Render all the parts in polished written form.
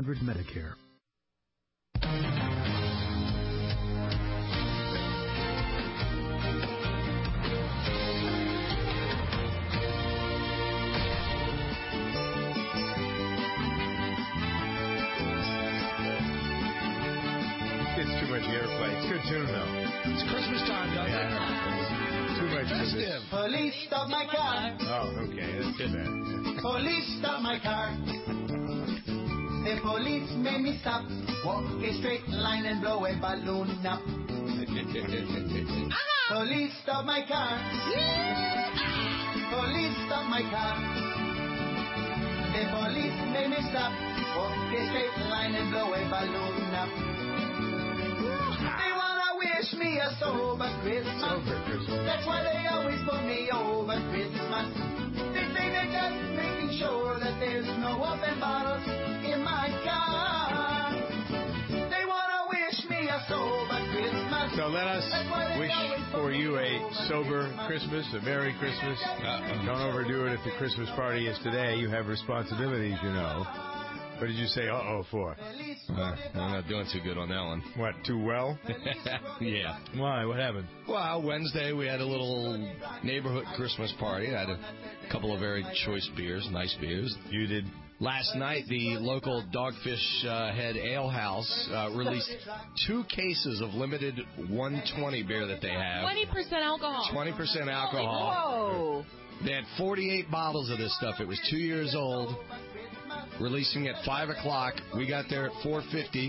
Medicare. It's too much airplay. It's a good tune, though. It's Christmas time, doesn't it? Too much for this. Police stop my car. Oh, okay. That's too bad. Police stop my car. The police made me stop. Walk a straight line and blow a balloon up. Police stop my car. Police stop my car. The police made me stop. Walk a straight line and blow a balloon up. They wanna wish me a sober Christmas. That's why they always put me over Christmas. They say they're just making sure that there's no open bottles in my car. They wanna wish me a sober Christmas. So let us wish for you a sober Christmas, a Merry Christmas. Don't overdo it if the Christmas party is today. You have responsibilities, you know. What did you say uh-oh for? I'm not doing too good on that one. What, too well? Yeah. Why? What happened? Well, Wednesday we had a little neighborhood Christmas party. I had a couple of very choice beers, nice beers. You did. Last night, the local Dogfish Head Ale House released 2 cases of limited 120 beer that they have. 20% alcohol. 20% alcohol. Whoa. They had 48 bottles of this stuff. It was 2 years old. Releasing at 5 o'clock. We got there at 4:50.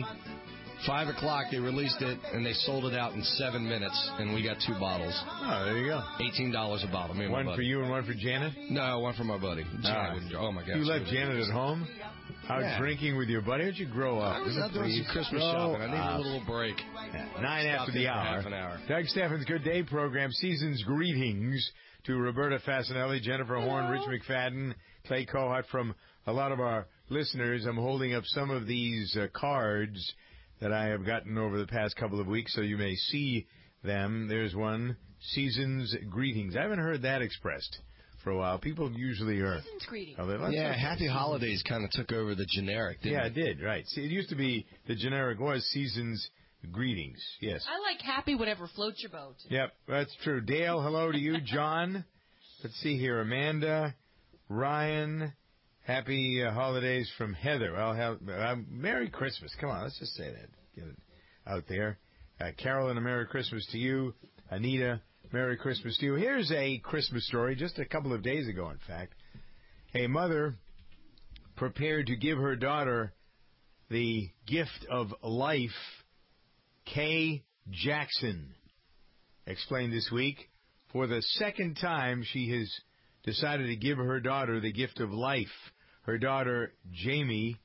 5 o'clock, they released it, and they sold it out in 7 minutes, and we got 2 bottles. Oh, there you go. $18 a bottle. Me and one my for buddy. you and one for Janet? No, one for my buddy. Oh, my God. You left Janet at home? Out drinking with your buddy? How'd you grow up? I was out doing some Christmas shopping. I needed a little break. 9 after the hour. Half an hour. Doug Steffens' Good Day program. Season's greetings to Roberta Fasanelli, Jennifer Horn, Rich McFadden, Clay Kohut. From a lot of our listeners, I'm holding up some of these cards that I have gotten over the past couple of weeks, so you may see them. There's one, Season's Greetings. I haven't heard that expressed for a while. People usually are. Season's Greetings. Happy Holidays kind of took over the generic, didn't it? Yeah, it did, right. See, it used to be, the generic was Season's Greetings, yes. I like happy whatever floats your boat. Yep, that's true. Dale, hello to you. John, let's see here. Amanda, Ryan, happy holidays from Heather. Merry Christmas. Come on, let's just say that. Get it out there. Carolyn, a Merry Christmas to you. Anita, Merry Christmas to you. Here's a Christmas story, just a couple of days ago, in fact. A mother prepared to give her daughter the gift of life. Kay Jackson explained this week, for the second time she has decided to give her daughter the gift of life. Her daughter, Jamie,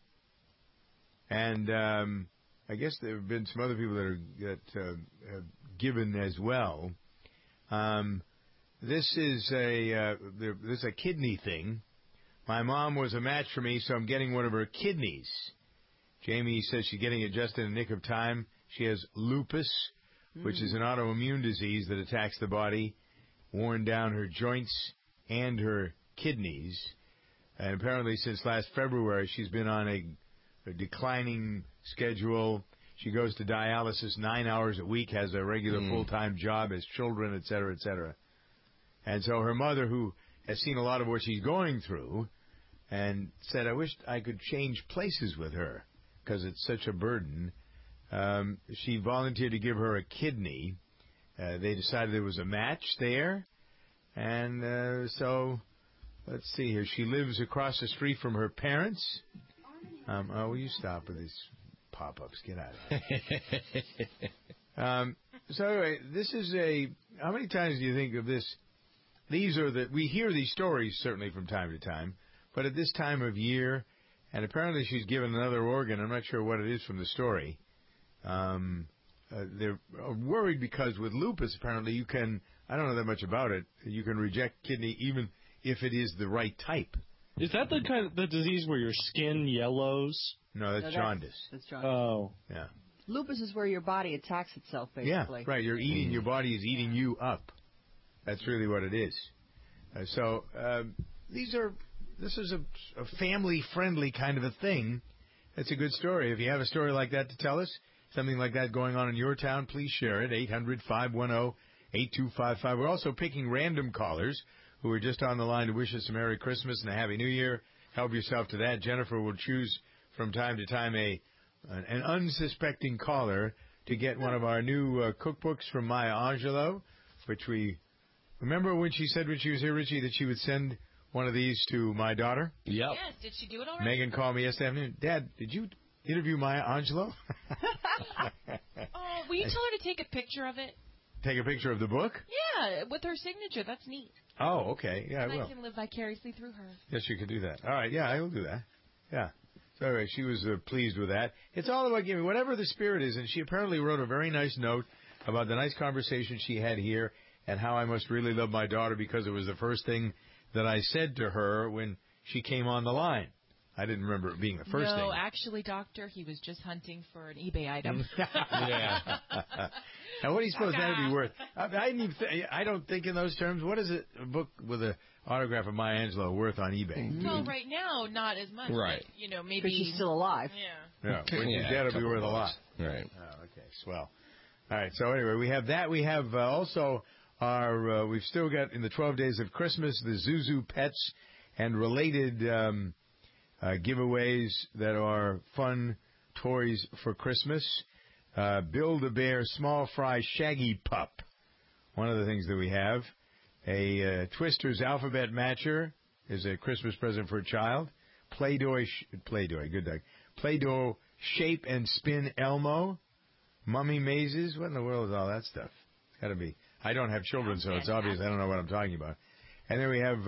and I guess there have been some other people that have given as well. This is a kidney thing. My mom was a match for me, so I'm getting one of her kidneys. Jamie says she's getting it just in a nick of time. She has lupus, which is an autoimmune disease that attacks the body, worn down her joints and her kidneys. And apparently since last February, she's been on a declining schedule. She goes to dialysis 9 hours a week, has a regular full-time job, has children, et cetera, et cetera. And so her mother, who has seen a lot of what she's going through, and said, I wish I could change places with her because it's such a burden. She volunteered to give her a kidney. They decided there was a match there. And so, let's see here. She lives across the street from her parents. Will you stop with these pop-ups? Get out of here. So anyway, this is how many times do you think of this? We hear these stories certainly from time to time, but at this time of year, and apparently she's given another organ. I'm not sure what it is from the story. They're worried because with lupus, apparently you can, I don't know that much about it, you can reject kidney even if it is the right type. Is that the disease where your skin yellows? No, that's jaundice. That's jaundice. Oh. Yeah. Lupus is where your body attacks itself, basically. Yeah, right. Your body is eating you up. That's really what it is. This is a family-friendly kind of a thing. That's a good story. If you have a story like that to tell us, something like that going on in your town, please share it. 800-510-8255. We're also picking random callers who are just on the line to wish us a Merry Christmas and a Happy New Year. Help yourself to that. Jennifer will choose from time to time an unsuspecting caller to get one of our new cookbooks from Maya Angelou, which we remember when she said when she was here, Richie, that she would send one of these to my daughter. Yep. Yes, did she do it already? Megan called me yesterday afternoon. Dad, did you interview Maya Angelou? Oh, will you tell her to take a picture of it? Take a picture of the book? Yeah, with her signature. That's neat. Oh, okay. Yeah, and I will. I can live vicariously through her. Yes, you can do that. All right. Yeah, I will do that. Yeah. So anyway, she was pleased with that. It's all about giving, whatever the spirit is. And she apparently wrote a very nice note about the nice conversation she had here and how I must really love my daughter because it was the first thing that I said to her when she came on the line. I didn't remember it being the first thing. No, actually, Doctor, he was just hunting for an eBay item. Yeah. Now, what do you suppose that would be worth? I don't think in those terms. What is it, a book with an autograph of Maya Angelou worth on eBay? Well, right now, not as much. Right. But, maybe. Because she's still alive. Yeah. Yeah, when she's dead, it'll be worth a lot. Right. Oh, okay, swell. All right, so anyway, we have that. We have also our, we've still got in the 12 days of Christmas, the Zuzu Pets and related giveaways that are fun toys for Christmas. Build-A-Bear Small Fry Shaggy Pup, one of the things that we have. A Twister's Alphabet Matcher is a Christmas present for a child. Play-Doh, good dog. Play-Doh Shape and Spin Elmo. Mummy Mazes. What in the world is all that stuff? It's got to be. I don't have children, so it's obvious I don't know what I'm talking about. And then we have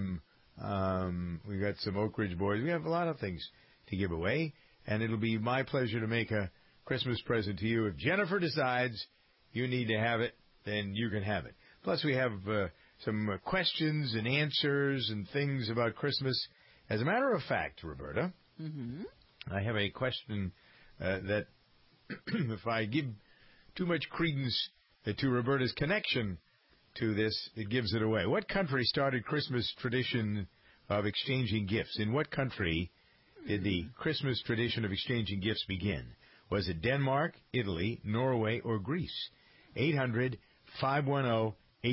we got some Oak Ridge Boys. We have a lot of things to give away, and it'll be my pleasure to make a Christmas present to you. If Jennifer decides you need to have it, then you can have it. Plus, we have some questions and answers and things about Christmas. As a matter of fact, Roberta, I have a question that if I give too much credence to Roberta's connection to this, it gives it away. What country started Christmas tradition of exchanging gifts? In what country did the Christmas tradition of exchanging gifts begin? Was it Denmark, Italy, Norway, or Greece? 800-510-8255.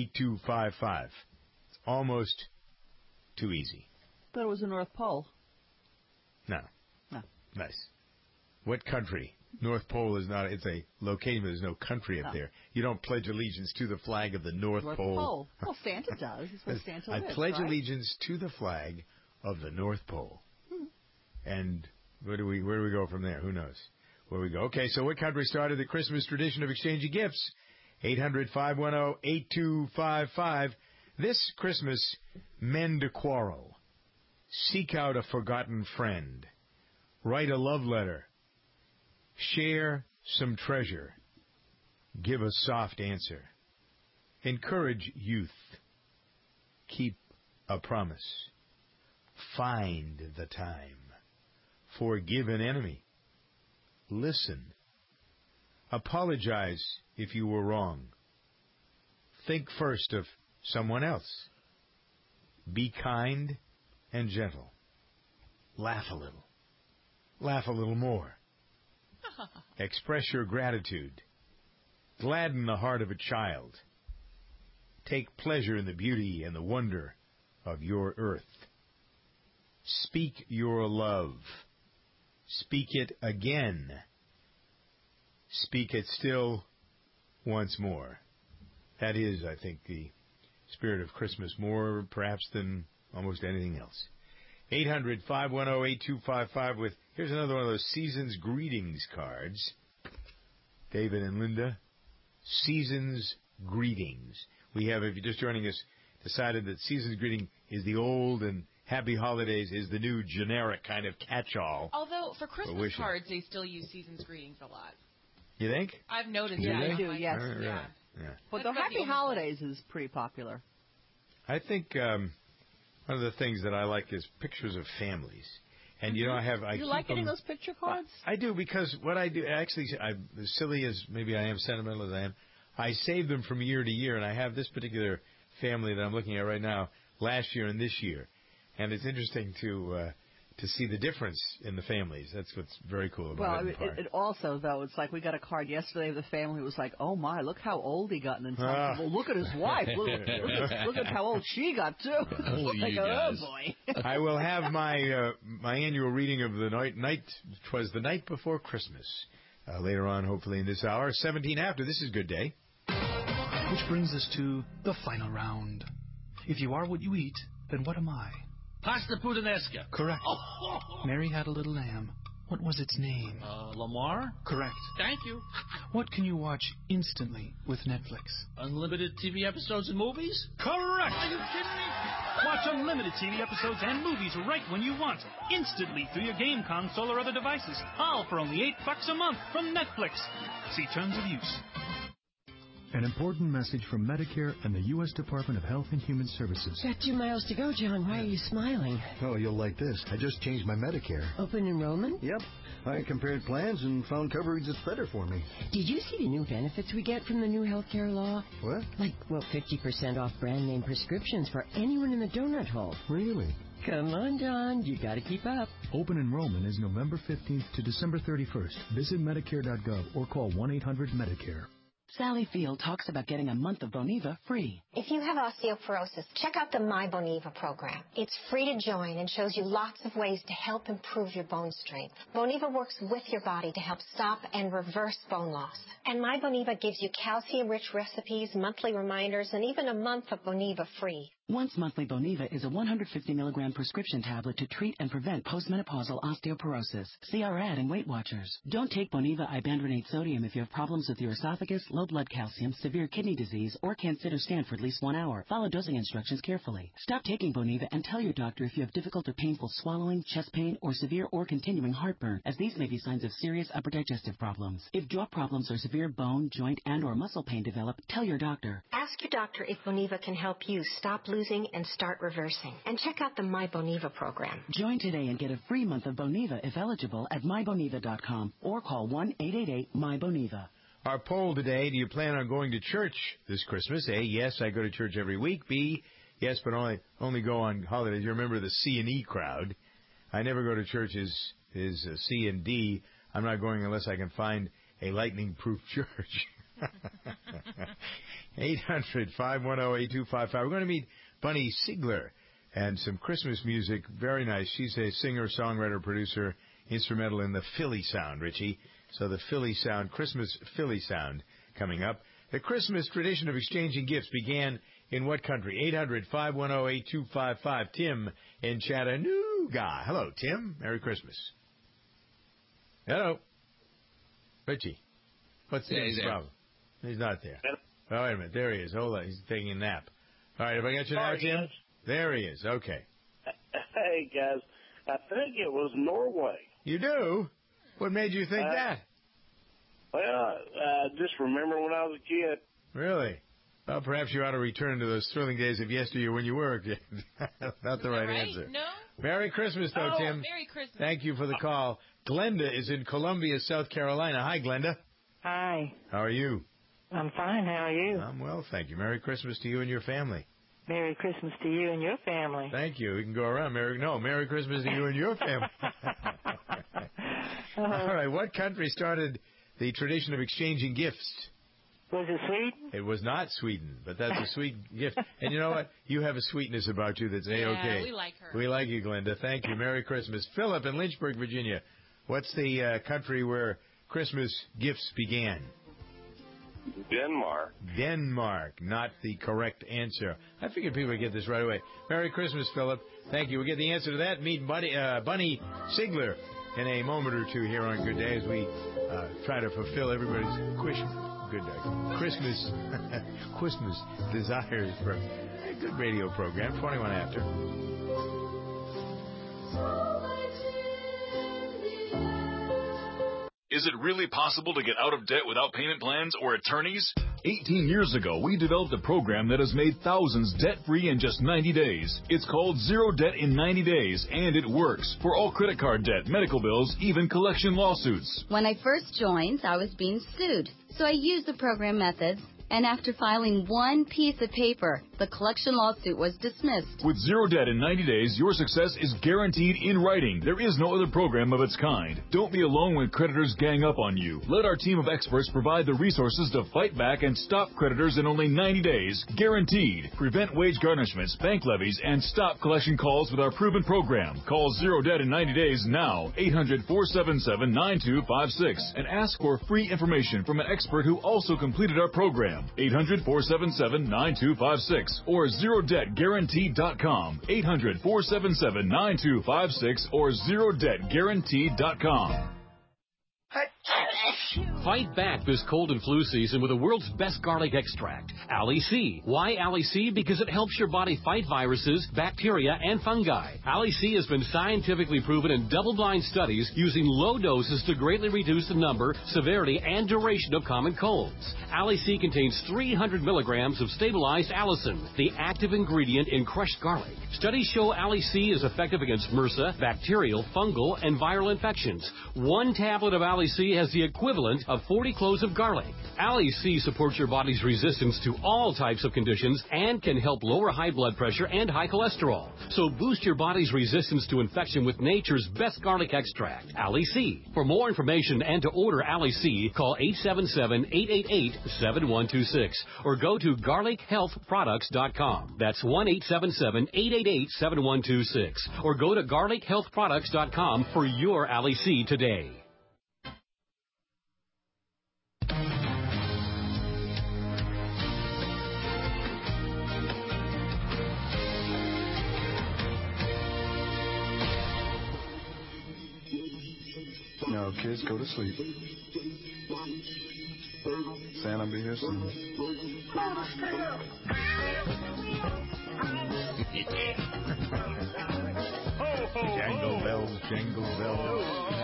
It's almost too easy. Thought it was the North Pole. No. No. Nice. What country? North Pole is not, it's a location, but there's no country up there. You don't pledge allegiance to the flag of the North Pole. Well, Santa does. That's what Santa I is, pledge right? allegiance to the flag of the North Pole. And where do we go from there? Who knows where we go? Okay, so what country started the Christmas tradition of exchanging gifts? 800-510-8255. This Christmas, mend a quarrel. Seek out a forgotten friend. Write a love letter. Share some treasure. Give a soft answer. Encourage youth. Keep a promise. Find the time. Forgive an enemy. Listen. Apologize if you were wrong. Think first of someone else. Be kind and gentle. Laugh a little. Laugh a little more. Express your gratitude. Gladden the heart of a child. Take pleasure in the beauty and the wonder of your earth. Speak your love. Speak it again. Speak it still once more. That is, I think, the spirit of Christmas, more perhaps than almost anything else. 800-510-8255 with, here's another one of those Season's Greetings cards. David and Linda, Season's Greetings. We have, if you're just joining us, decided that Season's Greeting is the old and Happy Holidays is the new generic kind of catch-all. Although, for Christmas cards, they still use Season's Greetings a lot. You think? I've noticed that. Yeah, I do, yes. Yeah. But the Happy Holidays is pretty popular. I think one of the things that I like is pictures of families. And, you know, I You like getting those picture cards? I do, because what I do, actually, as silly as maybe I am, sentimental as I am, I save them from year to year, and I have this particular family that I'm looking at right now, last year and this year. And it's interesting to to see the difference in the families. That's what's very cool about it. Well, it also, though, it's like we got a card yesterday of the family who was like, oh, my, look how old he got. And then well, look at his wife. Look at how old she got, too. Holy like, you guys. Oh, boy. I will have my my annual reading of the night. 'Twas the night before Christmas. Later on, hopefully, in this hour. 17 after. This is Good Day. Which brings us to the final round. If you are what you eat, then what am I? Pasta puttanesca. Correct. Mary had a little lamb. What was its name? Lamar? Correct. Thank you. What can you watch instantly with Netflix? Unlimited TV episodes and movies? Correct. Are you kidding me? Watch unlimited TV episodes and movies right when you want, instantly through your game console or other devices, all for only $8 a month from Netflix. See terms of use. An important message from Medicare and the U.S. Department of Health and Human Services. Got 2 miles to go, John. Why are you smiling? Oh, you'll like this. I just changed my Medicare. Open enrollment? Yep. I compared plans and found coverage that's better for me. Did you see the new benefits we get from the new health care law? What? Like, 50% off brand name prescriptions for anyone in the donut hole. Really? Come on, John. You got to keep up. Open enrollment is November 15th to December 31st. Visit Medicare.gov or call 1-800-MEDICARE. Sally Field talks about getting a month of Boniva free. If you have osteoporosis, check out the My Boniva program. It's free to join and shows you lots of ways to help improve your bone strength. Boniva works with your body to help stop and reverse bone loss. And My Boniva gives you calcium-rich recipes, monthly reminders, and even a month of Boniva free. Once monthly Boniva is a 150 milligram prescription tablet to treat and prevent postmenopausal osteoporosis. See our ad in Weight Watchers. Don't take Boniva ibandronate sodium if you have problems with your esophagus, low blood calcium, severe kidney disease, or can't sit or stand for at least 1 hour. Follow dosing instructions carefully. Stop taking Boniva and tell your doctor if you have difficult or painful swallowing, chest pain, or severe or continuing heartburn, as these may be signs of serious upper digestive problems. If jaw problems or severe bone, joint, and or muscle pain develop, tell your doctor. Ask your doctor if Boniva can help you stop losing and start reversing. And check out the My Boniva program. Join today and get a free month of Boniva if eligible at myboniva.com or call 1-888-MY-BONIVA. Our poll today, do you plan on going to church this Christmas? A, yes, I go to church every week. B, yes, but only go on holidays. You remember the C and E crowd. I never go to church is C and D. I'm not going unless I can find a lightning-proof church. 800-510-8255. We're going to meet Bunny Sigler and some Christmas music. Very nice. She's a singer, songwriter, producer, instrumental in the Philly sound, Richie. So the Philly sound, Christmas Philly sound coming up. The Christmas tradition of exchanging gifts began in what country? 800-510-8255. Tim in Chattanooga. Hello, Tim. Merry Christmas. Hello. Richie. What's the problem? He's not there. Oh, wait a minute. There he is. Hold on. He's taking a nap. All right. Have I got you now, Tim? Guys. There he is. Okay. Hey, guys. I think it was Norway. You do? What made you think that? Well, I just remember when I was a kid. Really? Well, perhaps you ought to return to those thrilling days of yesteryear when you were a kid. Not the right answer. No? Merry Christmas, though, Tim. Merry Christmas. Thank you for the call. Glenda is in Columbia, South Carolina. Hi, Glenda. Hi. How are you? I'm fine. How are you? I'm well, thank you. Merry Christmas to you and your family. Merry Christmas to you and your family. Thank you. We can go around. Merry Christmas to you and your family. All right. What country started the tradition of exchanging gifts? Was it Sweden? It was not Sweden, but that's a sweet gift. And you know what? You have a sweetness about you that's A-okay. Yeah, we like her. We like you, Glenda. Thank you. Merry Christmas. Philip in Lynchburg, Virginia. What's the country where Christmas gifts began? Denmark. Denmark, not the correct answer. I figured people would get this right away. Merry Christmas, Philip. Thank you. We'll get the answer to that. Meet Bunny Sigler in a moment or two here on Good Day as we try to fulfill everybody's Christmas desires for a good radio program. 21 after. Is it really possible to get out of debt without payment plans or attorneys? 18 years ago, we developed a program that has made thousands debt-free in just 90 days. It's called Zero Debt in 90 Days, and it works for all credit card debt, medical bills, even collection lawsuits. When I first joined, I was being sued. So I used the program methods And after filing one piece of paper, the collection lawsuit was dismissed. With zero debt in 90 days, your success is guaranteed in writing. There is no other program of its kind. Don't be alone when creditors gang up on you. Let our team of experts provide the resources to fight back and stop creditors in only 90 days, guaranteed. Prevent wage garnishments, bank levies, and stop collection calls with our proven program. Call Zero Debt in 90 days now, 800-477-9256, and ask for free information from an expert who also completed our program. 800-477-9256 or ZeroDebtGuaranteed.com. 800-477-9256 or ZeroDebtGuaranteed.com. Fight back this cold and flu season with the world's best garlic extract, Ali C. Why Ali C? Because it helps your body fight viruses, bacteria, and fungi. Ali C has been scientifically proven in double-blind studies using low doses to greatly reduce the number, severity, and duration of common colds. Ali C contains 300 milligrams of stabilized allicin, the active ingredient in crushed garlic. Studies show Ali C is effective against MRSA, bacterial, fungal, and viral infections. One tablet of Ali C has the equivalent of 40 cloves of garlic. Ali C supports your body's resistance to all types of conditions and can help lower high blood pressure and high cholesterol. So boost your body's resistance to infection with nature's best garlic extract, Ali C. For more information and to order Ali C, call 877-888-7126 or go to garlichealthproducts.com. That's 1-877-888-7126 or go to garlichealthproducts.com for your Ali C today. No, kids, go to sleep. Santa be here soon. Jangle bells, jingle bells.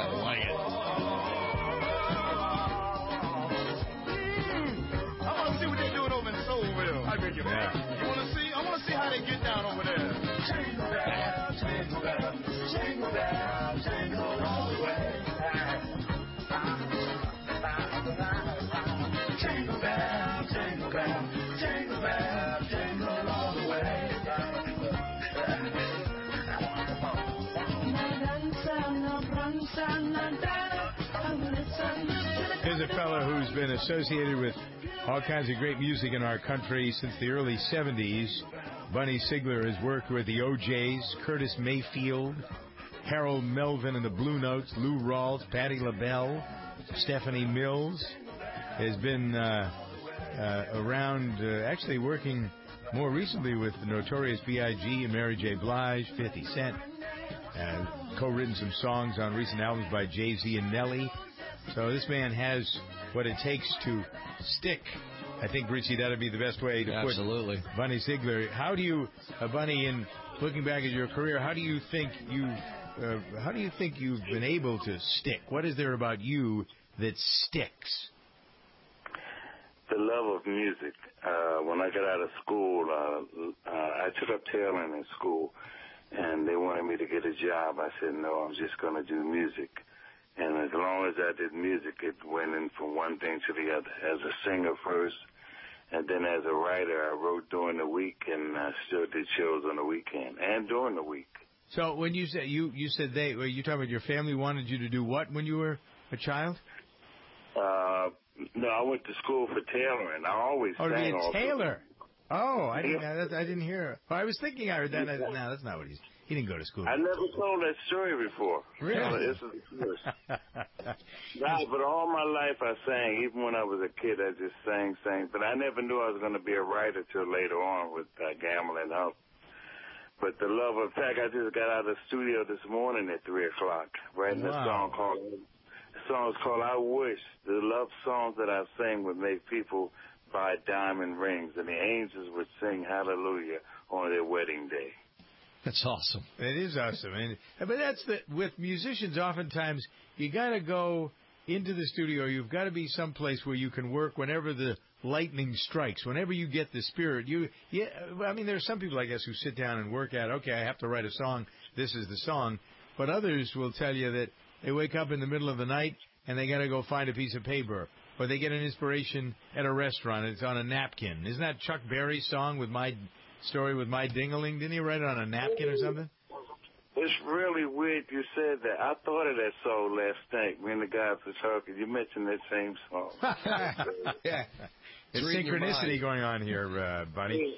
I want to see what they're doing over in Soulville. I bet you. Yeah. You want to see? I want to see how they get down over there. Jingle bells, jingle bells, jingle bells, jingle all the way. Jingle bells, jingle bells, jingle bells, jingle all the way. Here's a fellow who's been associated with all kinds of great music in our country since the early 70s. Bunny Sigler has worked with the O'Jays, Curtis Mayfield, Harold Melvin and the Blue Notes, Lou Rawls, Patti LaBelle, Stephanie Mills. Has been around, actually working more recently with the Notorious B.I.G. and Mary J. Blige, 50 Cent. Co-written some songs on recent albums by Jay-Z and Nelly. So this man has what it takes to stick. I think, Richie, that would be the best way to put Bunny Sigler. How do you, Bunny, in looking back at your career, how do you think you've been able to stick? What is there about you that sticks? The love of music. When I got out of school, I took up tailoring in school, and they wanted me to get a job. I said, no, I'm just going to do music. And as long as I did music, it went in from one thing to the other. As a singer first, and then as a writer, I wrote during the week, and I still did shows on the weekend and during the week. So when you said you said were you talking about your family wanted you to do what when you were a child? No, I went to school for tailoring. I always sang. To be a tailor. Also. I didn't hear. Well, I was thinking I heard that. No, that's not what he didn't go to school. I never told that story before. Really? This is the first. But all my life I sang. Even when I was a kid, I just sang. But I never knew I was going to be a writer till later on with Gamble and Huff. But the love of fact, I just got out of the studio this morning at 3 o'clock, writing a song called. The song's called I Wish. The love songs that I sing would make people buy diamond rings, and the angels would sing hallelujah on their wedding day. That's awesome. It is awesome. But that's with musicians, oftentimes you got to go into the studio. You've got to be someplace where you can work whenever the lightning strikes, whenever you get the spirit. I mean, there are some people, I guess, who sit down and work at, okay, I have to write a song. This is the song. But others will tell you that they wake up in the middle of the night and they got to go find a piece of paper, or they get an inspiration at a restaurant. It's on a napkin. Isn't that Chuck Berry's song with My Story with My Ding-a-Ling? Didn't he write it on a napkin or something? It's really weird you said that. I thought of that song last night. Me and the guys were talking. You mentioned that same song. Yeah. There's synchronicity going on here, buddy.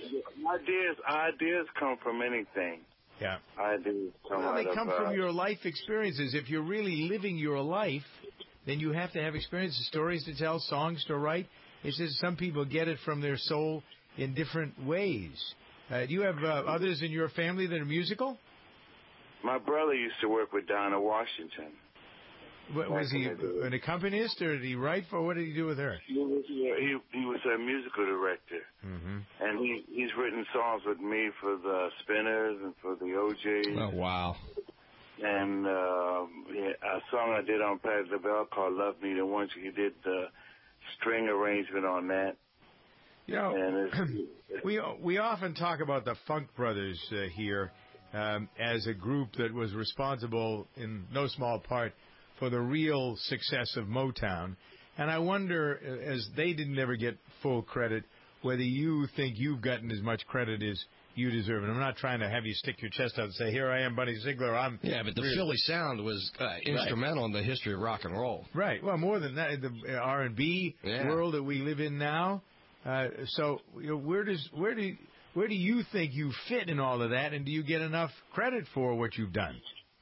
Ideas come from anything. Yeah. Ideas come they come from your life experiences. If you're really living your life, then you have to have experiences, stories to tell, songs to write. It's just some people get it from their soul in different ways. Do you have others in your family that are musical? My brother used to work with Dinah Washington. Was he an accompanist, or did he write for? What did he do with her? He was a musical director, and he's written songs with me for the Spinners and for the OJs. Oh wow! And a song I did on Patti LaBelle called "Love Me the One." He did the string arrangement on that. You know, we often talk about the Funk Brothers here as a group that was responsible in no small part for the real success of Motown. And I wonder, as they didn't ever get full credit, whether you think you've gotten as much credit as you deserve. And I'm not trying to have you stick your chest out and say, here I am, Bunny Ziegler. But the Philly sound was instrumental in the history of rock and roll. Right. Well, more than that, the R&B world that we live in now. So where do you think you fit in all of that, and do you get enough credit for what you've done?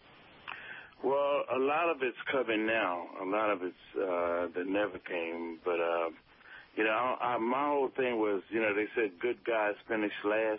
Well, a lot of it's coming now. A lot of it's that never came. But, my whole thing was, they said good guys finish last.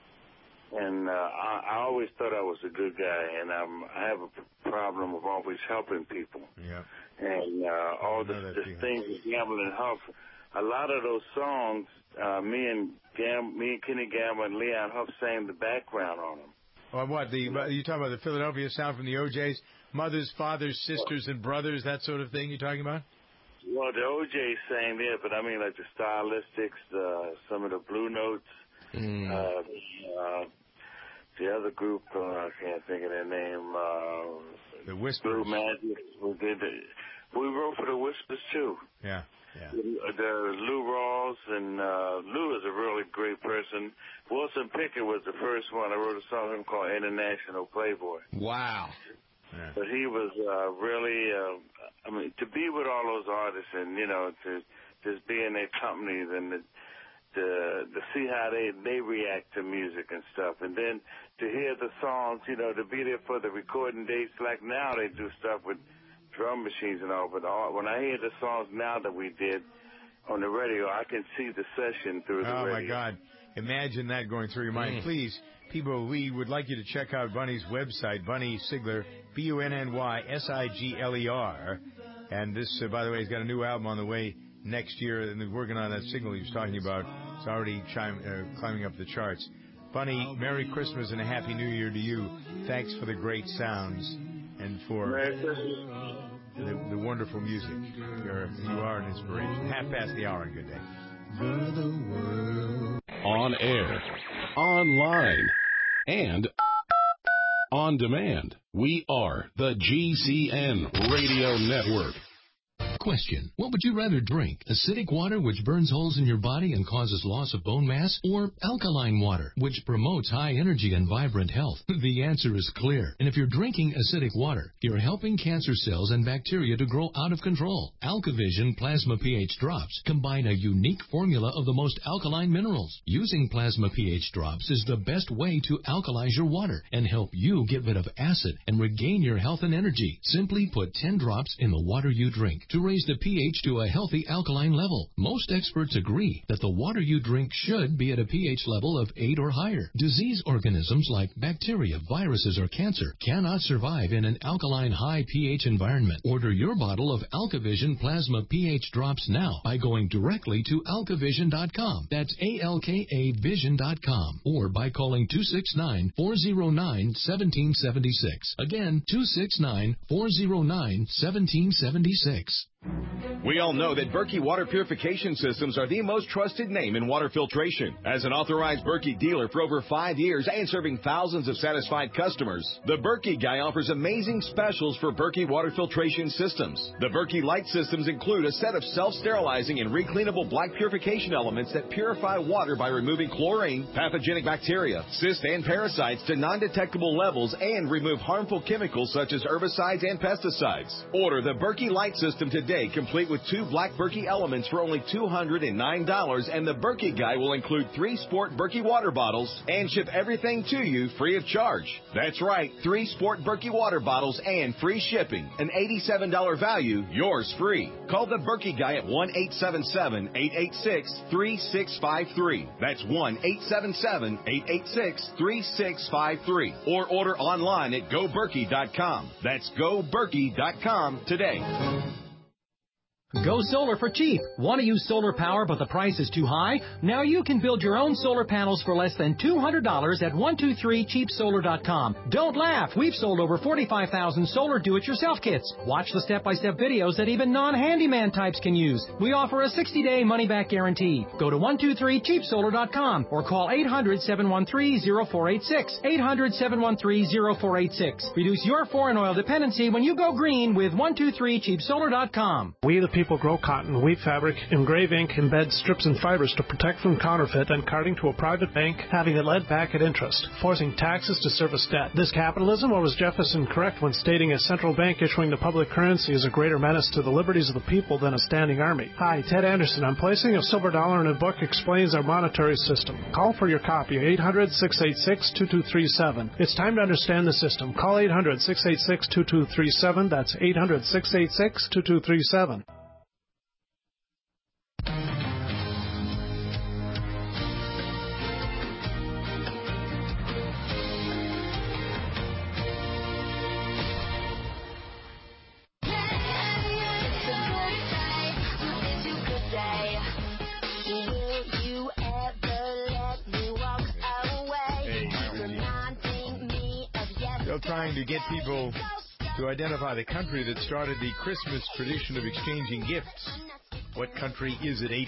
And I always thought I was a good guy, and I have a problem of always helping people. Yeah. And all the things with Gamble and Huff, a lot of those songs, me and Kenny Gamble and Leon Huff sang the background on them. Well, what, you talking about the Philadelphia sound from the OJs? Mothers, fathers, sisters, and brothers, that sort of thing you're talking about? Well, the OJs sang there, but I mean like the Stylistics, some of the Blue Notes, the other group, I can't think of their name. The Whispers. Blue Magic. We wrote for the Whispers, too. Yeah. The Lou Rawls, and Lou is a really great person. Wilson Pickett was the first one. I wrote a song with him called International Playboy. Wow. Yeah. But he was really, to be with all those artists and, to just be in their companies and to see how they react to music and stuff. And then to hear the songs, to be there for the recording dates. Like now they do stuff with drum machines and all, but when I hear the songs now that we did on the radio, I can see the session through the radio. Oh, my God. Imagine that going through your mind. Please, people, we would like you to check out Bunny's website, Bunny Sigler, BUNNYSIGLER. And this, by the way, he's got a new album on the way next year, and they're working on that single he was talking about. It's already climbing up the charts. Bunny, Merry Christmas and a Happy New Year to you. Thanks for the great sounds and for the wonderful music. You are an inspiration. 1/2 and good day. On air, online, and on demand. We are the GCN Radio Network. Question: what would you rather drink? Acidic water, which burns holes in your body and causes loss of bone mass, or alkaline water, which promotes high energy and vibrant health? The answer is clear. And if you're drinking acidic water, you're helping cancer cells and bacteria to grow out of control. AlkaVision Plasma pH Drops combine a unique formula of the most alkaline minerals. Using Plasma pH Drops is the best way to alkalize your water and help you get rid of acid and regain your health and energy. Simply put 10 drops in the water you drink to raise the pH to a healthy alkaline level. Most experts agree that the water you drink should be at a pH level of 8 or higher. Disease organisms like bacteria, viruses, or cancer cannot survive in an alkaline high pH environment. Order your bottle of AlkaVision Plasma pH Drops now by going directly to alkavision.com. That's ALKAvision.com. Or by calling 269-409-1776. Again, 269-409-1776. We all know that Berkey water purification systems are the most trusted name in water filtration. As an authorized Berkey dealer for over 5 years and serving thousands of satisfied customers, the Berkey Guy offers amazing specials for Berkey water filtration systems. The Berkey Light systems include a set of self-sterilizing and recleanable black purification elements that purify water by removing chlorine, pathogenic bacteria, cysts, and parasites to non-detectable levels and remove harmful chemicals such as herbicides and pesticides. Order the Berkey Light system today, complete with 2 black Berkey elements for only $209, and the Berkey Guy will include 3 Sport Berkey water bottles and ship everything to you free of charge. That's right, 3 Sport Berkey water bottles and free shipping. An $87 value, yours free. Call the Berkey Guy at 1-877-886-3653. That's 1-877-886-3653. Or order online at GoBerkey.com. That's GoBerkey.com today. Go solar for cheap. Want to use solar power but the price is too high? Now you can build your own solar panels for less than $200 at 123cheapsolar.com. Don't laugh. We've sold over 45,000 solar do-it-yourself kits. Watch the step-by-step videos that even non-handyman types can use. We offer a 60-day money-back guarantee. Go to 123cheapsolar.com or call 800-713-0486. 800-713-0486. Reduce your foreign oil dependency when you go green with 123cheapsolar.com. We the people grow cotton, weave fabric, engrave ink, embed strips and fibers to protect from counterfeit and carting to a private bank, having it led back at interest, forcing taxes to service debt. This capitalism, or was Jefferson correct when stating a central bank issuing the public currency is a greater menace to the liberties of the people than a standing army? Hi, Ted Anderson. I'm placing a silver dollar in a book explains our monetary system. Call for your copy, 800-686-2237. It's time to understand the system. Call 800-686-2237. That's 800-686-2237. Still trying to get people to identify the country that started the Christmas tradition of exchanging gifts. What country is it?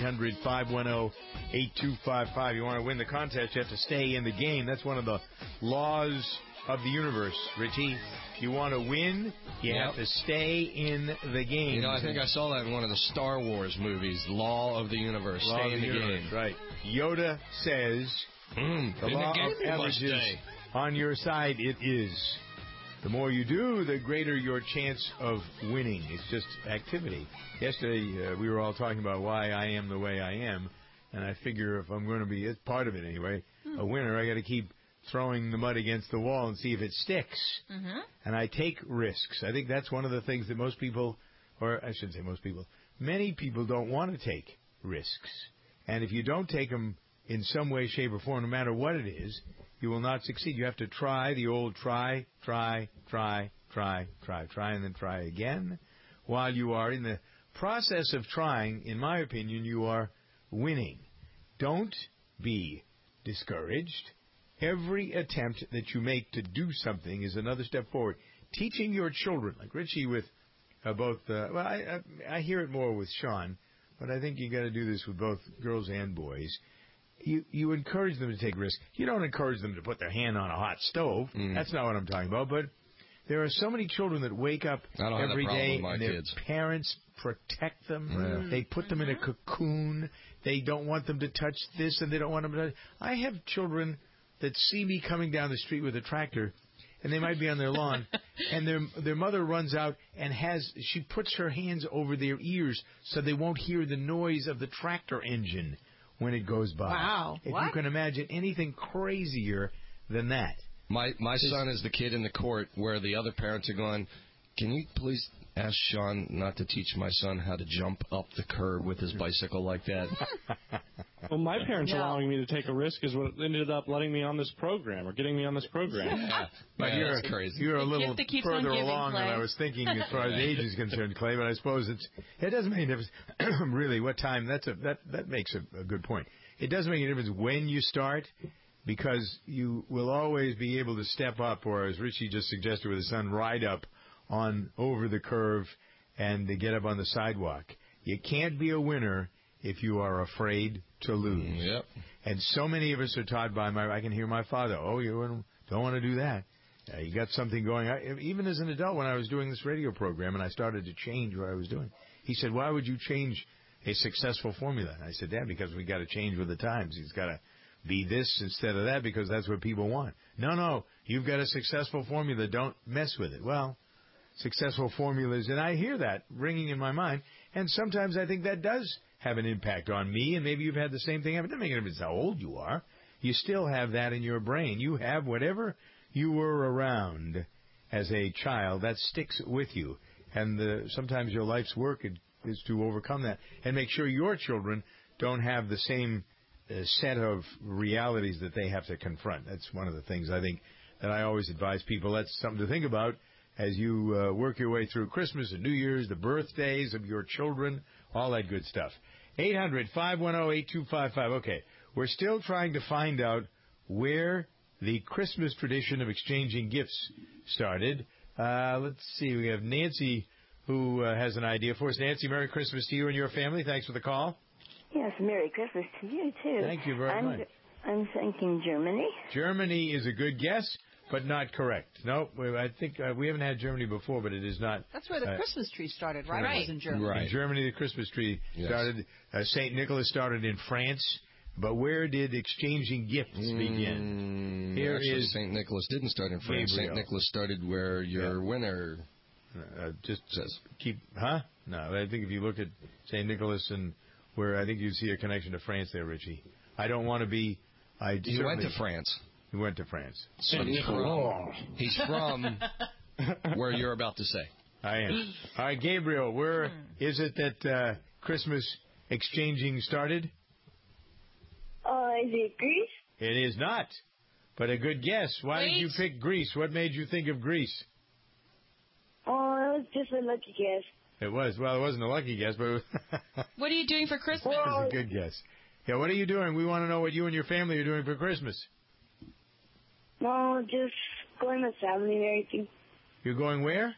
800-510-8255. You want to win the contest, you have to stay in the game. That's one of the laws of the universe, Richie. You want to win, you have to stay in the game. You know, I think I saw that in one of the Star Wars movies, Law of the Universe, stay in the game. Right. Yoda says the law of averages on your side it is. The more you do, the greater your chance of winning. It's just activity. Yesterday, we were all talking about why I am the way I am, and I figure if I'm going to be, it's part of it anyway, a winner, I got to keep throwing the mud against the wall and see if it sticks. Mm-hmm. And I take risks. I think that's one of the things that most people, or I shouldn't say most people, many people don't want to take risks. And if you don't take them in some way, shape, or form, no matter what it is, you will not succeed. You have to try the old try, and then try again. While you are in the process of trying, in my opinion, you are winning. Don't be discouraged. Every attempt that you make to do something is another step forward. Teaching your children, like Richie with both, I hear it more with Sean, but I think you got to do this with both girls and boys. You encourage them to take risks. You don't encourage them to put their hand on a hot stove. That's not what I'm talking about. But there are so many children that wake up every day and their parents protect them. Yeah. They put them in a cocoon. They don't want them to touch this and they don't want them to touch. I have children that see me coming down the street with a tractor, and they might be on their lawn, and their mother runs out and she puts her hands over their ears so they won't hear the noise of the tractor engine when it goes by. Wow. If you can imagine anything crazier than that. My son is the kid in the court where the other parents are going, can you please ask Sean not to teach my son how to jump up the curb with his bicycle like that? Well, my parents allowing me to take a risk is what ended up letting me on this program or getting me on this program. Yeah. But that's crazy. You're a little further along than I was thinking as far as age is concerned, Clay, but I suppose it doesn't make a difference. Really, what time, that makes a good point. It doesn't make a difference when you start, because you will always be able to step up, or as Richie just suggested with his son, ride up on over the curve and to get up on the sidewalk. You can't be a winner if you are afraid to lose. Yep. And so many of us are taught by I can hear my father, oh, you don't want to do that. You got something going on. Even as an adult, when I was doing this radio program and I started to change what I was doing, he said, why would you change a successful formula? And I said, Dad, because we got to change with the times. He's got to be this instead of that because that's what people want. No, you've got a successful formula. Don't mess with it. Well, successful formulas, and I hear that ringing in my mind, and sometimes I think that does have an impact on me, and maybe you've had the same thing happen. It doesn't make any difference how old you are. You still have that in your brain. You have whatever you were around as a child that sticks with you, and sometimes your life's work is to overcome that and make sure your children don't have the same set of realities that they have to confront. That's one of the things I think that I always advise people. That's something to think about as you work your way through Christmas and New Year's, the birthdays of your children, all that good stuff. 800-510-8255. Okay, we're still trying to find out where the Christmas tradition of exchanging gifts started. Let's see. We have Nancy who has an idea for us. Nancy, Merry Christmas to you and your family. Thanks for the call. Yes, Merry Christmas to you, too. Thank you very much. I'm thinking Germany. Germany is a good guess, but not correct. No, I think we haven't had Germany before, but it is not. That's where the Christmas tree started, right? Right. It was in Germany. Right. In Germany, the Christmas tree started. St. Nicholas started in France. But where did exchanging gifts begin? Here actually, is St. Nicholas didn't start in France. St. Nicholas started where your winner just says. No, I think if you look at St. Nicholas and where I think you see a connection to France there, Richie. I don't want to be. He went to France. He went to France. So he's from where you're about to say. I am. All right, Gabriel, where is it that Christmas exchanging started? Is it Greece? It is not, but a good guess. Why did you pick Greece? What made you think of Greece? Oh, it was just a lucky guess. It was. Well, it wasn't a lucky guess, but What are you doing for Christmas? It was a good guess. Yeah, what are you doing? We want to know what you and your family are doing for Christmas. No, just going with family and everything. You're going where?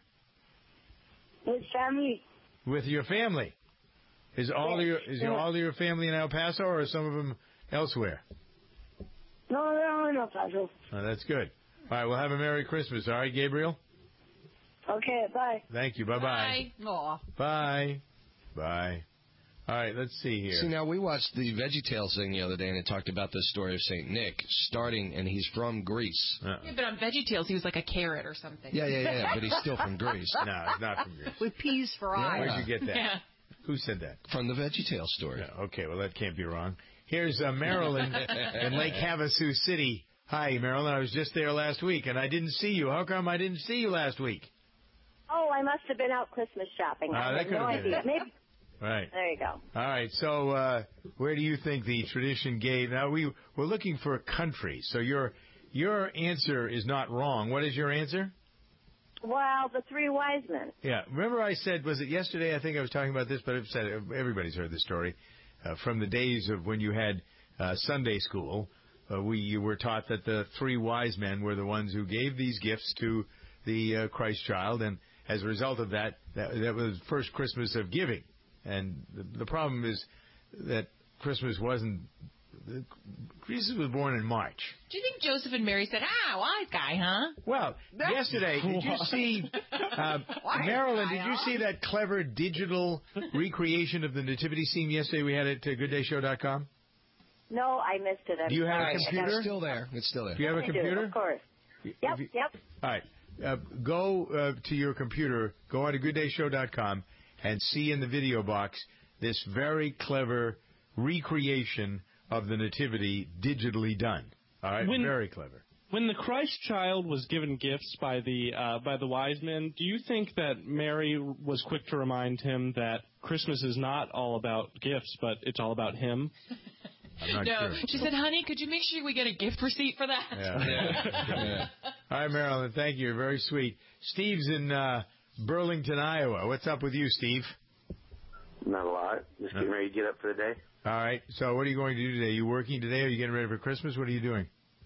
With family. With your family. Is all of your family in El Paso, or are some of them elsewhere? No, they're all in El Paso. Oh, that's good. All right, we'll have a Merry Christmas. All right, Gabriel? Okay, bye. Thank you. Bye-bye. Bye. Bye. Bye. All right, let's see here. See, now we watched the VeggieTales thing the other day, and it talked about the story of St. Nick starting, and he's from Greece. Yeah, but on VeggieTales, he was like a carrot or something. Yeah, but he's still from Greece. No, he's not from Greece. With peas for eyes. Where'd you get that? Yeah. Who said that? From the VeggieTales story. Yeah, okay, well, that can't be wrong. Here's Marilyn in Lake Havasu City. Hi, Marilyn. I was just there last week, and I didn't see you. How come I didn't see you last week? Oh, I must have been out Christmas shopping. I that have no could have been idea. it. Maybe. Right. There you go. All right, so where do you think the tradition gave? Now, we're looking for a country, so your answer is not wrong. What is your answer? Well, the three wise men. Yeah. Remember I said, was it yesterday? I think I was talking about this, but I've said everybody's heard this story. From the days of when you had Sunday school, we were taught that the three wise men were the ones who gave these gifts to the Christ child, and as a result of that was the first Christmas of giving. And the problem is that Christmas wasn't. Jesus was born in March. Do you think Joseph and Mary said, wise guy, huh? Well, yesterday, did you see, Marilyn, did you see that clever digital recreation of the nativity scene yesterday we had at gooddayshow.com? No, I missed it. Do you have a computer? It's still there. It's still there. Do you have a computer? Of course. Yep. All right. Go to your computer, go on to gooddayshow.com, and see in the video box this very clever recreation of the nativity digitally done. All right, very clever. When the Christ child was given gifts by the wise men, do you think that Mary was quick to remind him that Christmas is not all about gifts, but it's all about him? I'm not sure. She said, honey, could you make sure we get a gift receipt for that? Yeah. All right, Marilyn, thank you. Very sweet. Steve's in Burlington, Iowa. What's up with you, Steve? Not a lot. Just getting ready to get up for the day. All right. So what are you going to do today? Are you working today? Are you getting ready for Christmas? What are you doing?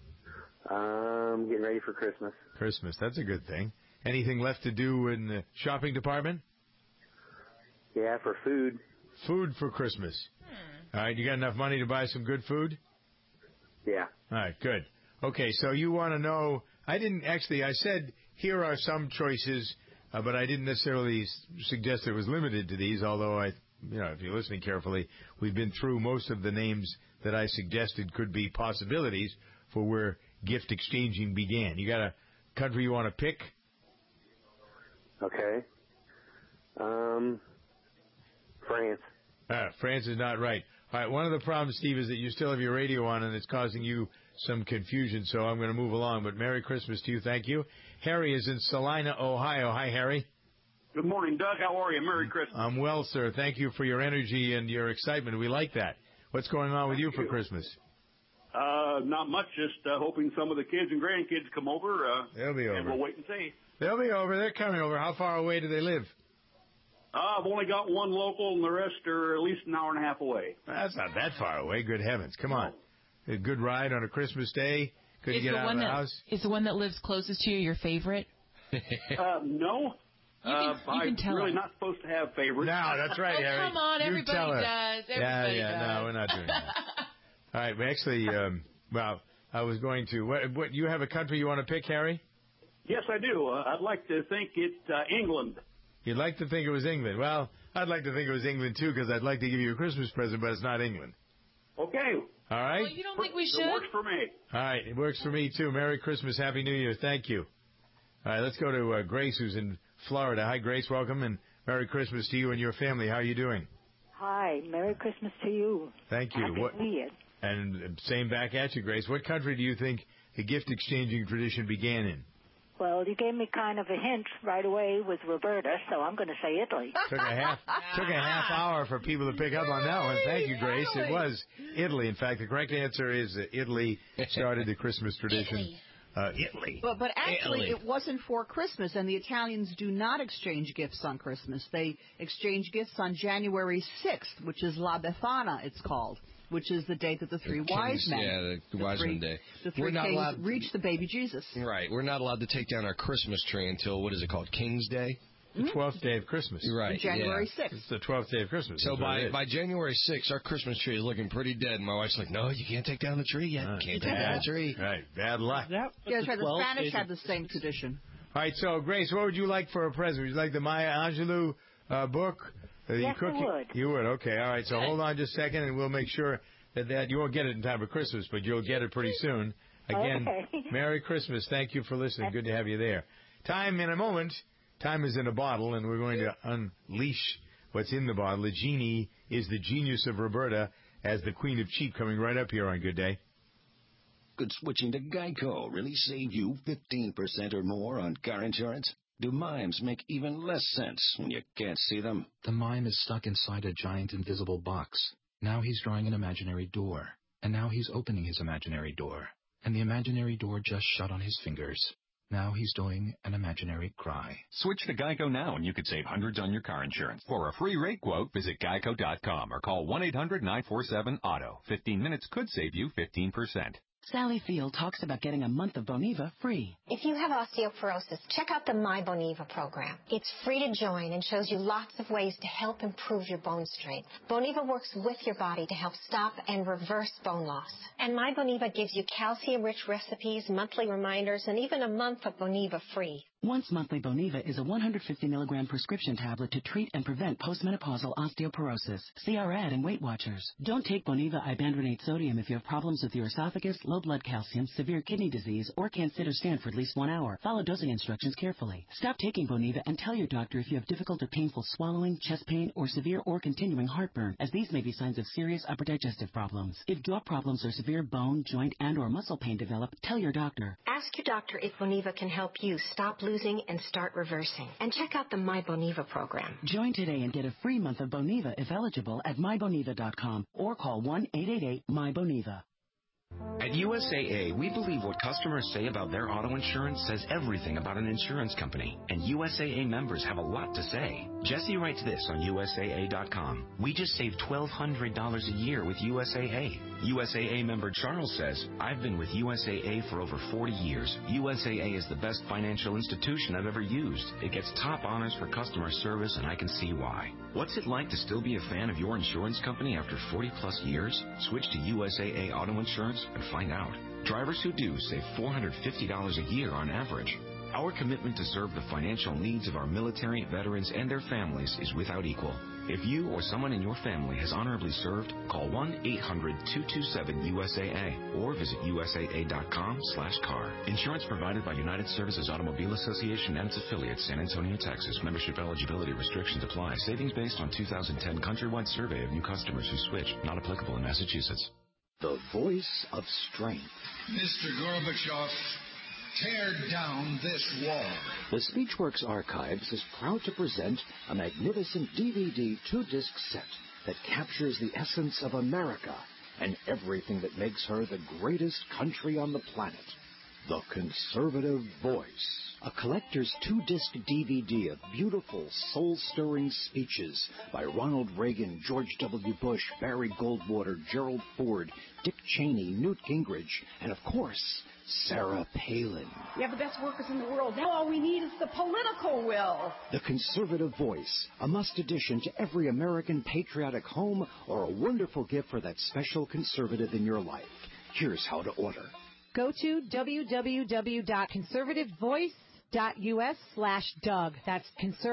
Getting ready for Christmas. Christmas. That's a good thing. Anything left to do in the shopping department? Yeah, for food. Food for Christmas. All right, you got enough money to buy some good food? Yeah. All right, good. Okay, so you want to know, I said here are some choices, but I didn't necessarily suggest it was limited to these, although if you're listening carefully, we've been through most of the names that I suggested could be possibilities for where gift exchanging began. You got a country you want to pick? Okay. France. France is not right. All right, one of the problems, Steve, is that you still have your radio on and it's causing you some confusion, so I'm going to move along. But Merry Christmas to you. Thank you. Harry is in Salina, Ohio. Hi, Harry. Good morning, Doug. How are you? Merry Christmas. I'm well, sir. Thank you for your energy and your excitement. We like that. What's going on with you for Christmas? Not much. Just hoping some of the kids and grandkids come over. They'll be over. And we'll wait and see. They'll be over. They're coming over. How far away do they live? I've only got one local, and the rest are at least an hour and a half away. That's not that far away. Good heavens. Come on. A good ride on a Christmas day. Couldn't get out of the house. Is the one that lives closest to you your favorite? No. You can tell really her. not supposed to have favorites. No, that's right, Harry. Come on, everybody tell her. does. Everybody does. No, we're not doing that. All right, we actually, I was going to. What you have a country you want to pick, Harry? Yes, I do. I'd like to think it's England. You'd like to think it was England. Well, I'd like to think it was England, too, because I'd like to give you a Christmas present, but it's not England. Okay. All right? Well, you don't think we should? It works for me. All right, it works for me, too. Merry Christmas, Happy New Year. Thank you. All right, let's go to Grace, who's in Florida. Hi, Grace. Welcome, and Merry Christmas to you and your family. How are you doing? Hi. Merry Christmas to you. Thank you. Happy New Year. And same back at you, Grace. What country do you think the gift exchanging tradition began in? Well, you gave me kind of a hint right away with Roberta, so I'm going to say Italy. Took a half hour for people to pick up on that one. Thank you, Grace. It was Italy. In fact, the correct answer is that Italy started the Christmas tradition. Italy. But actually, Italy. it wasn't for Christmas, and the Italians do not exchange gifts on Christmas. They exchange gifts on January 6th, which is La Befana, it's called, which is the date that the three wise men. Yeah, the wise men day. The three kings reached the baby Jesus. Right. We're not allowed to take down our Christmas tree until, what is it called, King's Day? The 12th day of Christmas. Right. January 6th. It's the 12th day of Christmas. So by January 6th, our Christmas tree is looking pretty dead. And my wife's like, no, you can't take down the tree yet. Can't take down the tree. Right. Bad luck. Yeah, that's right. The Spanish had the same tradition. All right. So, Grace, what would you like for a present? Would you like the Maya Angelou book? Yes, I would. You would? Okay. All right. So hold on just a second, and we'll make sure that you won't get it in time for Christmas, but you'll get it pretty soon. Again, Merry Christmas. Thank you for listening. Good to have you there. Time in a moment. Time is in a bottle, and we're going to unleash what's in the bottle. The genie is the genius of Roberta as the queen of cheap, coming right up here on Good Day. Could switching to Geico really save you 15% or more on car insurance? Do mimes make even less sense when you can't see them? The mime is stuck inside a giant invisible box. Now he's drawing an imaginary door. And now he's opening his imaginary door. And the imaginary door just shut on his fingers. Now he's doing an imaginary cry. Switch to Geico now and you could save hundreds on your car insurance. For a free rate quote, visit geico.com or call 1-800-947-AUTO. 15 minutes could save you 15%. Sally Field talks about getting a month of Boniva free. If you have osteoporosis, check out the My Boniva program. It's free to join and shows you lots of ways to help improve your bone strength. Boniva works with your body to help stop and reverse bone loss. And My Boniva gives you calcium-rich recipes, monthly reminders, and even a month of Boniva free. Once monthly Boniva is a 150 milligram prescription tablet to treat and prevent postmenopausal osteoporosis. See our ad in Weight Watchers. Don't take Boniva ibandronate sodium if you have problems with your esophagus, low blood calcium, severe kidney disease, or can't sit or stand for at least 1 hour. Follow dosing instructions carefully. Stop taking Boniva and tell your doctor if you have difficult or painful swallowing, chest pain, or severe or continuing heartburn, as these may be signs of serious upper digestive problems. If jaw problems or severe bone, joint, and or muscle pain develop, tell your doctor. Ask your doctor if Boniva can help you stop losing and start reversing. And check out the My Boniva program. Join today and get a free month of Boniva if eligible at myboniva.com or call 1-888-MY-BONIVA. At USAA, we believe what customers say about their auto insurance says everything about an insurance company, and USAA members have a lot to say. Jesse writes this on USAA.com. We just saved $1,200 a year with USAA. USAA member Charles says, I've been with USAA for over 40 years. USAA is the best financial institution I've ever used. It gets top honors for customer service, and I can see why. What's it like to still be a fan of your insurance company after 40-plus years? Switch to USAA Auto Insurance and find out. Drivers who do save $450 a year on average. Our commitment to serve the financial needs of our military, veterans, and their families is without equal. If you or someone in your family has honorably served, call 1-800-227-USAA or visit USAA.com/car. Insurance provided by United Services Automobile Association and its affiliates, San Antonio, Texas. Membership eligibility restrictions apply. Savings based on 2010 countrywide survey of new customers who switch. Not applicable in Massachusetts. The voice of strength. Mr. Gorbachev, tear down this wall. The Speechworks Archives is proud to present a magnificent DVD 2-disc set that captures the essence of America and everything that makes her the greatest country on the planet. The Conservative Voice. A collector's 2-disc DVD of beautiful, soul-stirring speeches by Ronald Reagan, George W. Bush, Barry Goldwater, Gerald Ford, Dick Cheney, Newt Gingrich, and of course, Sarah Palin. We have the best workers in the world. Now all we need is the political will. The Conservative Voice, a must-addition to every American patriotic home or a wonderful gift for that special conservative in your life. Here's how to order. Go to www.conservativevoice.us/Doug. That's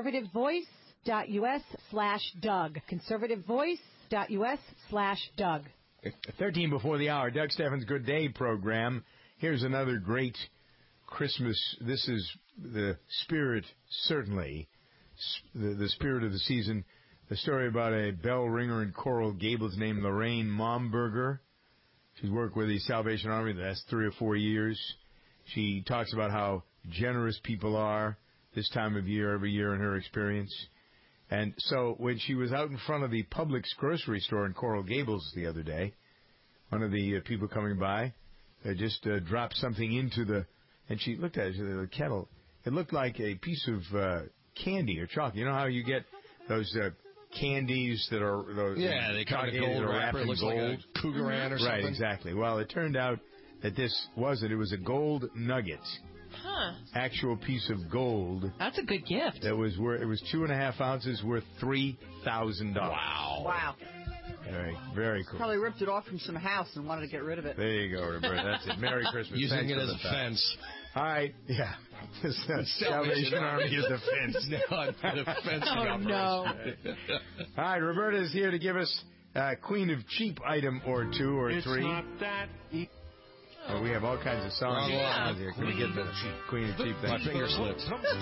conservativevoice.us/Doug. Conservativevoice.us/Doug. 13 before the hour, Doug Steffens' Good Day program. Here's another great Christmas. This is the spirit, certainly, the spirit of the season. The story about a bell ringer in Coral Gables named Lorraine Momberger. She's worked with the Salvation Army the last 3 or 4 years. She talks about how generous people are this time of year, every year in her experience. And so when she was out in front of the Publix grocery store in Coral Gables the other day, one of the people coming by just dropped something into the, and she looked at it, the kettle. It looked like a piece of candy or chocolate. You know how you get those candies that are those they got a gold wrapper. It looks gold. like a Cougaran or something. Right, exactly. Well, it turned out that this wasn't. It was a gold nugget. Huh. Actual piece of gold. That's a good gift. That was worth. It was 2.5 ounces, worth $3,000. Wow. Very, very cool. Probably ripped it off from some house and wanted to get rid of it. There you go, Roberta. That's it. Merry Christmas. Using it as a fence. All right. Yeah. Salvation Army is a fence. Oh, no. All right. Roberta is here to give us a Queen of Cheap item or 2 or 3. It's not that Oh, we have all kinds of songs Yeah. here. Can we get the Queen of Cheap thing? My finger slipped.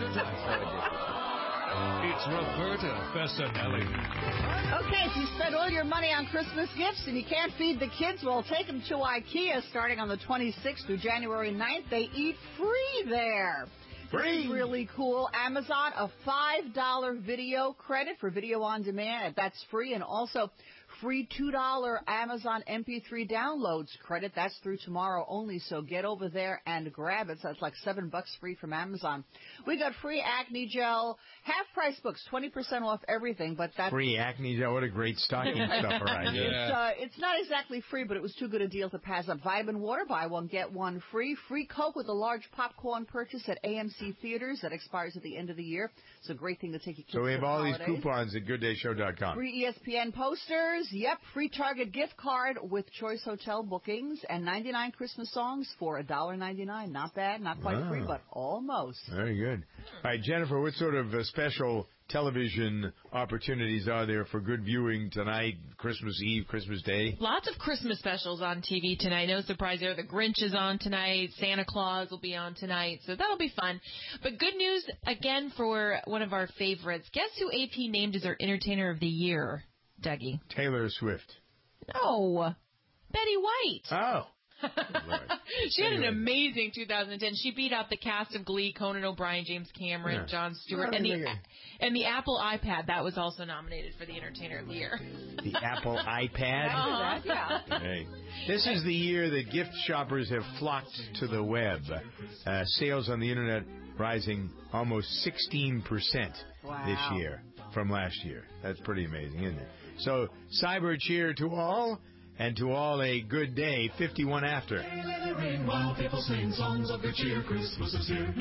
It's Roberta Bessanelli. Okay, if you spend all your money on Christmas gifts and you can't feed the kids, well, take them to IKEA starting on the 26th through January 9th. They eat free there. Free. This is really cool. Amazon, a $5 video credit for video on demand. That's free. And also free $2 Amazon MP3 downloads credit. That's through tomorrow only, so get over there and grab it. So that's like $7 free from Amazon. We got free acne gel, half-price books, 20% off everything, but that's... Free acne gel, what a great stocking stuffer idea. It's not exactly free, but it was too good a deal to pass up. Vitamin water, buy one, get one free. Free Coke with a large popcorn purchase at AMC Theaters. That expires at the end of the year. It's a great thing to take your kids to So we have all holidays. these coupons at GoodDayShow.com. Free ESPN posters. Yep, free Target gift card with Choice Hotel bookings and 99 Christmas songs for $1.99. Not bad, not quite free, but almost. Very good. All right, Jennifer, what sort of special television opportunities are there for good viewing tonight, Christmas Eve, Christmas Day? Lots of Christmas specials on TV tonight. No surprise there. The Grinch is on tonight. Santa Claus will be on tonight. So that'll be fun. But good news, again, for one of our favorites. Guess who AP named as our Entertainer of the Year, Dougie? Taylor Swift. No. Betty White. Oh. She had an amazing 2010. She beat out the cast of Glee, Conan O'Brien, James Cameron, Jon Stewart, and the Apple iPad. That was also nominated for the Entertainer of the Year. The Apple iPad? Yeah. Hey. This is the year that gift shoppers have flocked to the web. Sales on the Internet rising almost 16% this year from last year. That's pretty amazing, isn't it? So, cyber cheer to all, and to all a good day, 51 after. While people sing songs of good cheer, Christmas is here.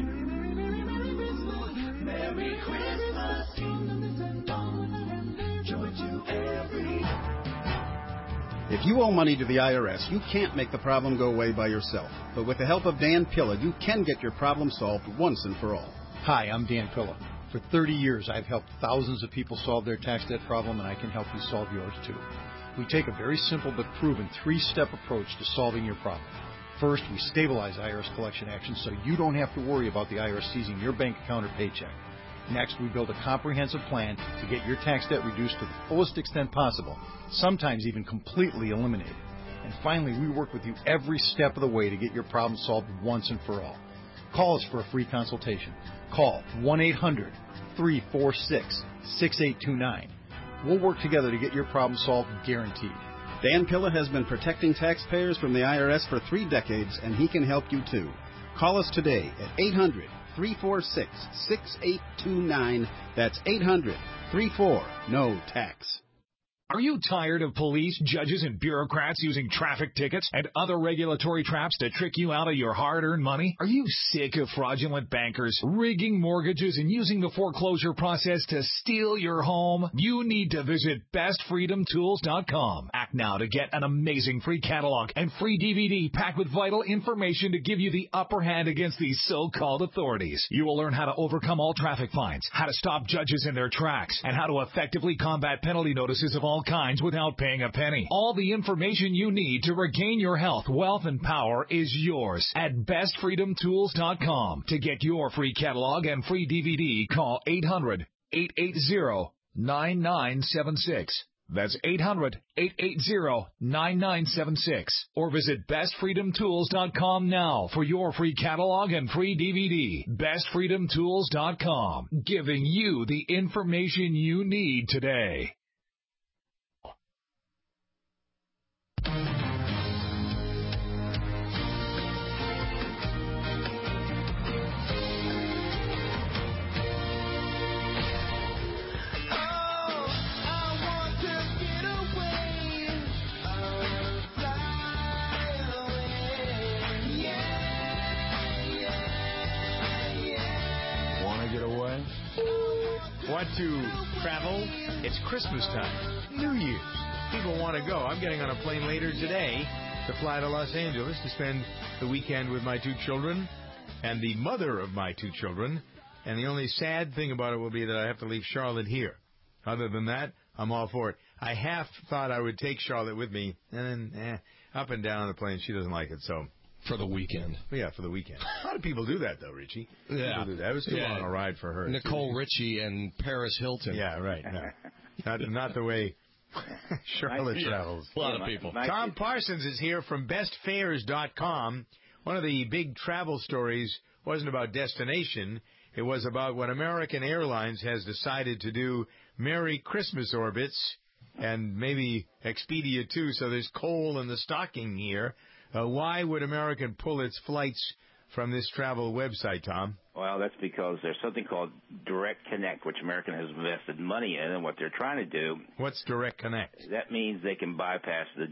Merry Christmas, joy to every. If you owe money to the IRS, you can't make the problem go away by yourself. But with the help of Dan Pilla, you can get your problem solved once and for all. Hi, I'm Dan Pilla. For 30 years, I've helped thousands of people solve their tax debt problem, and I can help you solve yours too. We take a very simple but proven 3-step approach to solving your problem. First, we stabilize IRS collection actions so you don't have to worry about the IRS seizing your bank account or paycheck. Next, we build a comprehensive plan to get your tax debt reduced to the fullest extent possible, sometimes even completely eliminated. And finally, we work with you every step of the way to get your problem solved once and for all. Call us for a free consultation. Call 1-800-346-6829. We'll work together to get your problem solved, guaranteed. Dan Pilla has been protecting taxpayers from the IRS for 3 decades, and he can help you too. Call us today at 800-346-6829. That's 800-34-NO-TAX. Are you tired of police, judges, and bureaucrats using traffic tickets and other regulatory traps to trick you out of your hard-earned money? Are you sick of fraudulent bankers rigging mortgages and using the foreclosure process to steal your home? You need to visit bestfreedomtools.com. Act now to get an amazing free catalog and free DVD packed with vital information to give you the upper hand against these so-called authorities. You will learn how to overcome all traffic fines, how to stop judges in their tracks, and how to effectively combat penalty notices of all kinds without paying a penny. All the information you need to regain your health, wealth, and power is yours at bestfreedomtools.com. To get your free catalog and free DVD, call 800-880-9976. That's 800-880-9976. Or visit bestfreedomtools.com now for your free catalog and free DVD. Bestfreedomtools.com, giving you the information you need today. Want to travel? It's Christmas time, New Year's. People want to go. I'm getting on a plane later today to fly to Los Angeles to spend the weekend with my 2 children and the mother of my 2 children. And the only sad thing about it will be that I have to leave Charlotte here. Other than that, I'm all for it. I half thought I would take Charlotte with me, and then up and down on the plane, she doesn't like it, so... For the weekend. Yeah, for the weekend. A lot of people do that, though, Richie. Yeah. People do that. It was too long a ride for her. Nicole Richie and Paris Hilton. Yeah, right. No. Not the way Charlotte travels. A lot of people. Tom Parsons is here from bestfares.com. One of the big travel stories wasn't about destination. It was about what American Airlines has decided to do Merry Christmas orbits and maybe Expedia, too. So there's coal in the stocking here. Why would American pull its flights from this travel website, Tom? Well, that's because there's something called Direct Connect, which American has invested money in, and what they're trying to do... What's Direct Connect? That means they can bypass the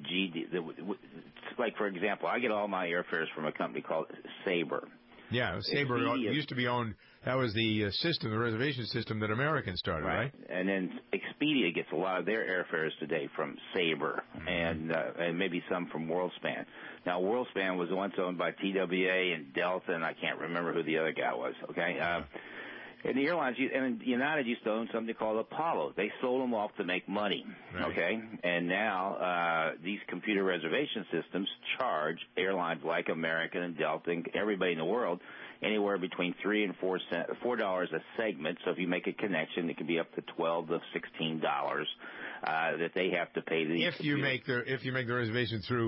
like, for example, I get all my airfares from a company called Sabre. Yeah, Sabre used to be owned... That was the system, the reservation system that American started, right? And then Expedia gets a lot of their airfares today from Sabre and maybe some from WorldSpan. Now, WorldSpan was once owned by TWA and Delta, and I can't remember who the other guy was, okay? And the airlines, and United used to own something called Apollo. They sold them off to make money, okay? And now these computer reservation systems charge airlines like American and Delta and everybody in the world anywhere between $3 and $4 a segment. So if you make a connection, it can be up to $12 to $16 that they have to pay. If you make the reservation through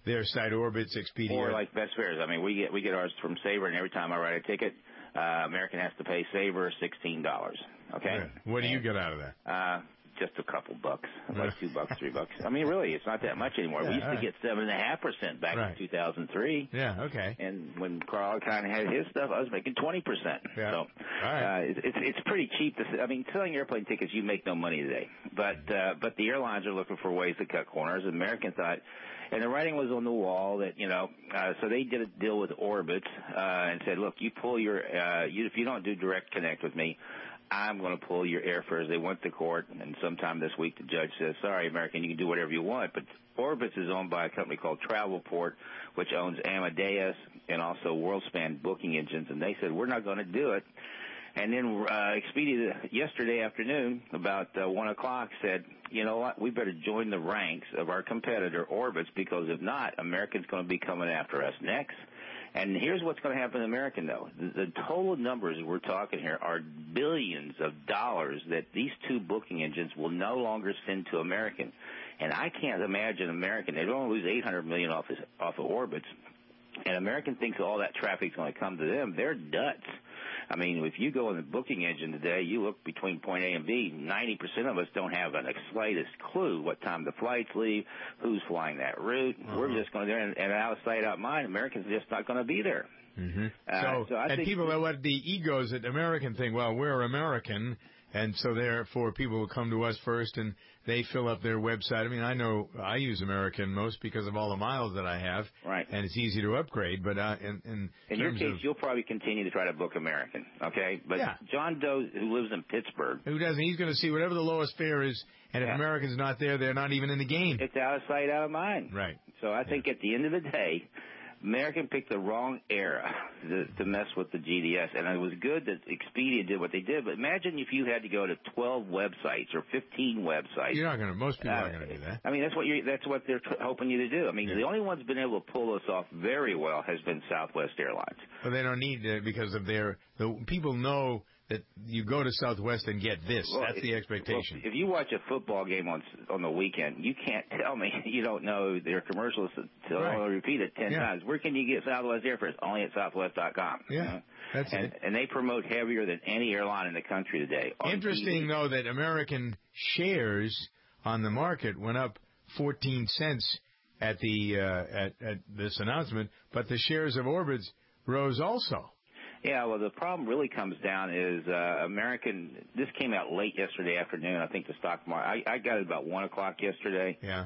their site, Orbitz, Expedia. Or like Best Fares. I mean, we get ours from Sabre, and every time I write a ticket, American has to pay Sabre $16. Okay. Right. What do you get out of that? Just a couple bucks, like $2, $3. I mean, really, it's not that much anymore. Yeah, we used to get 7.5% back in 2003. Yeah, okay. And when Carl kind of had his stuff, I was making 20%. Yeah. So, all right. it's pretty cheap. I mean, selling airplane tickets, you make no money today. But the airlines are looking for ways to cut corners. American thought, and the writing was on the wall that so they did a deal with Orbitz and said, look, you pull your if you don't do direct connect with me, I'm going to pull your airfares. They went to court, and sometime this week the judge says, sorry, American, you can do whatever you want. But Orbitz is owned by a company called Travelport, which owns Amadeus and also WorldSpan booking engines, and they said, we're not going to do it. And then Expedia yesterday afternoon, about 1 o'clock, said, you know what, we better join the ranks of our competitor, Orbitz, because if not, American's going to be coming after us next. And here's what's going to happen to American, though. The total numbers we're talking here are billions of dollars that these two booking engines will no longer send to American. And I can't imagine American. They don't lose $800 million off of Orbitz. And American thinks all that traffic's going to come to them. They're nuts. I mean, if you go in the booking engine today, you look between point A and B, 90% of us don't have a slightest clue what time the flights leave, who's flying that route. We're just going there, and out of sight, out of mind, Americans are just not going to be there. Mm-hmm. So I think people are what the egos at American think, well, we're American, and so therefore people will come to us first and they fill up their website. I mean, I know I use American most because of all the miles that I have. Right. And it's easy to upgrade, but in your case, you'll probably continue to try to book American, okay? But John Doe, who lives in Pittsburgh. Who doesn't? He's going to see whatever the lowest fare is, and if American's not there, they're not even in the game. It's out of sight, out of mind. Right. So I think at the end of the day, American picked the wrong era to mess with the GDS, and it was good that Expedia did what they did. But imagine if you had to go to 12 websites or 15 websites. You're not going to. Most people aren't going to do that. I mean, that's what they're hoping you to do. I mean, the only one's been able to pull this off very well has been Southwest Airlines. But they don't need it because of the people know that you go to Southwest and get this. Well, that's the expectation. If you watch a football game on the weekend, you can't tell me you don't know their commercials until I'll repeat it 10 times. Where can you get Southwest airfares? Only at Southwest.com. Yeah, that's it. And they promote heavier than any airline in the country today. Interesting, though, that American shares on the market went up 14 cents at the at this announcement, but the shares of Orbitz rose also. Yeah, well, the problem really comes down is American. This came out late yesterday afternoon. I think the stock market. I got it about 1 o'clock yesterday. Yeah.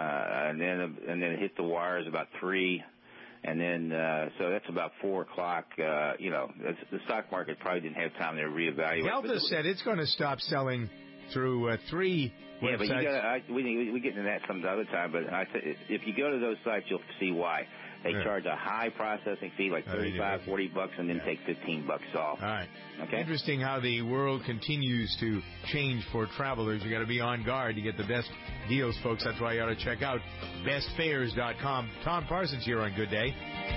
And then it hit the wires about 3, and then so that's about 4 o'clock. The stock market probably didn't have time to reevaluate. Delta said it's going to stop selling through 3 websites. Yeah, but you got we get into that some other time. But if you go to those sites, you'll see why. They charge a high processing fee, like $35, $40, and then take $15 off. All right. Okay. Interesting how the world continues to change for travelers. You got to be on guard to get the best deals, folks. That's why you ought to check out bestfares.com. Tom Parsons here on Good Day.